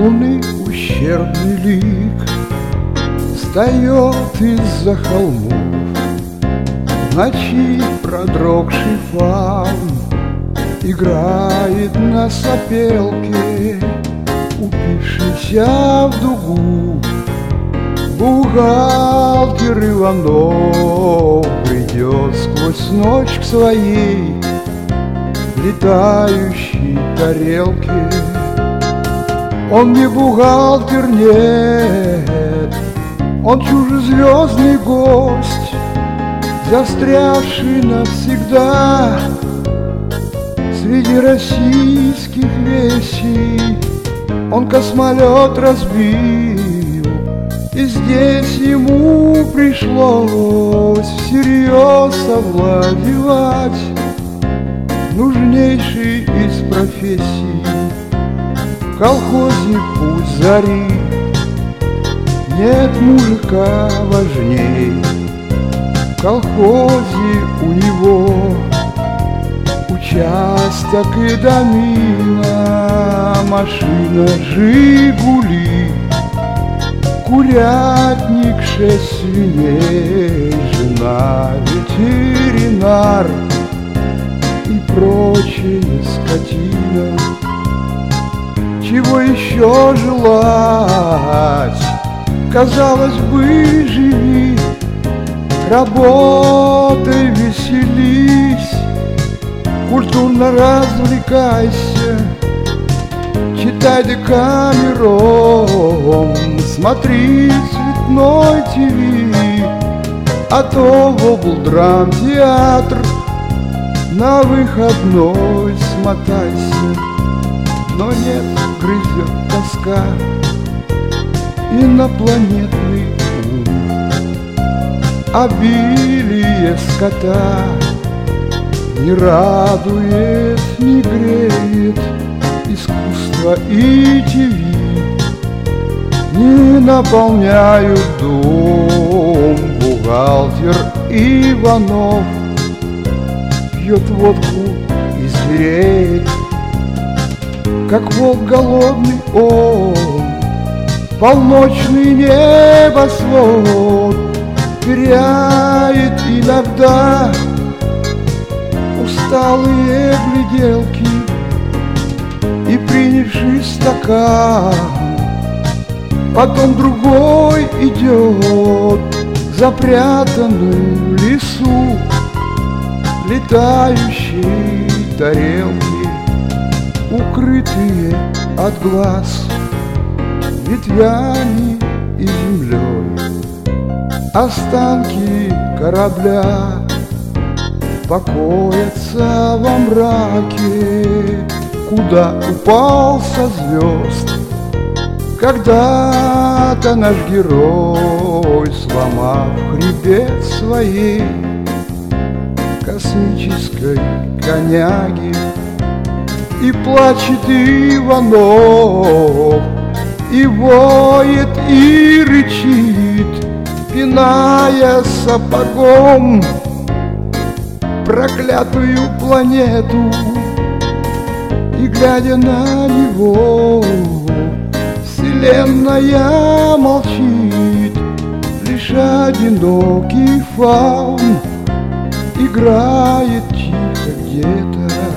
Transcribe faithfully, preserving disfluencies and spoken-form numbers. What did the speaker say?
Луны ущербный лик встает из-за холмов. В ночи продрогший фаун играет на сопелке, упившийся в дугу. Бухгалтер Иванов придет сквозь ночь к своей летающей тарелке. Он не бухгалтер, нет, он чужезвездный гость, застрявший навсегда среди российских весей. Он космолет разбил, и здесь ему пришлось всерьез овладевать нужнейшей из профессий. В колхозе путь зари, нет мужика важней. В колхозе у него участок и домина, машина «Жигули», курятник, шесть свиней, жена ветеринар и прочая скотина. Чего еще желать? Казалось бы, живи, работай, веселись, культурно развлекайся, читай Декамерон, смотри цветной ТВ, а то в облдрамтеатр на выходной смотайся. Но нет, грызет тоска, инопланетный ум, обилие скота не радует, не греет. Искусство и ТВ не наполняют дом. Бухгалтер Иванов пьет водку и звереет, как волк голодный он. Полночный небосвод теряет иногда усталые гляделки, и принявший стакан, потом другой идет запрятанный в лесу летающие тарелки, укрытые от глаз ветвями и землей. Останки корабля покоятся во мраке, куда упал со звезд когда-то наш герой, сломав хребет своей космической коняги. И плачет Иванов, и воет, и рычит, пиная сапогом проклятую планету. И глядя на него, вселенная молчит, лишь одинокий фаун играет тихо где-то